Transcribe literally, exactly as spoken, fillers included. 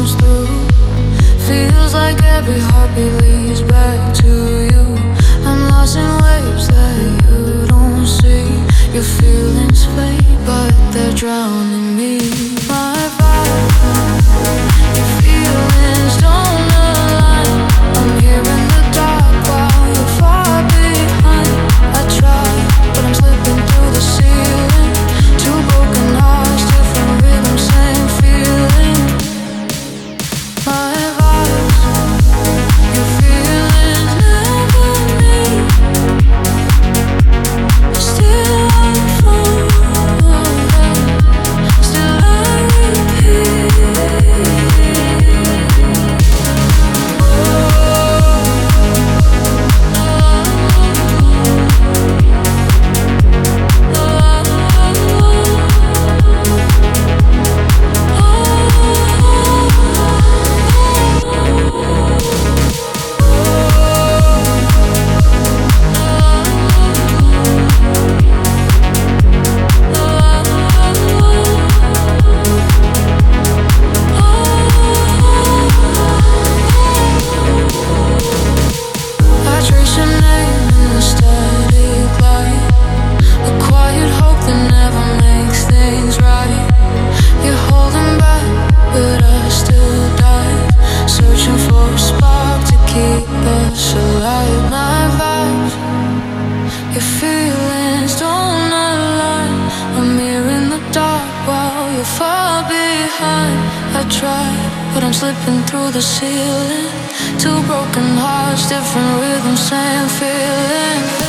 comes through. Feels like every heartbeat leads back to you. I'm lost in waves that you don't see. Your feelings fade, but they're drowning me. My vibe, your feelings don't align. I'm here in the dark while you're far behind. I try, but I'm slipping through the ceiling. Two broken hearts, different rhythms, same feeling. My vibes, your feelings never meet. Still I fall, still I repeat. I trace your name in the static light. A quiet hope that never makes things right. You're holding back, but I still dive. Searching for a spark to keep us alive. My vibes, your feelings don't align. I'm here in the dark while you're far behind. I try, but I'm slipping through the ceiling. Two broken hearts, different rhythms, same feeling.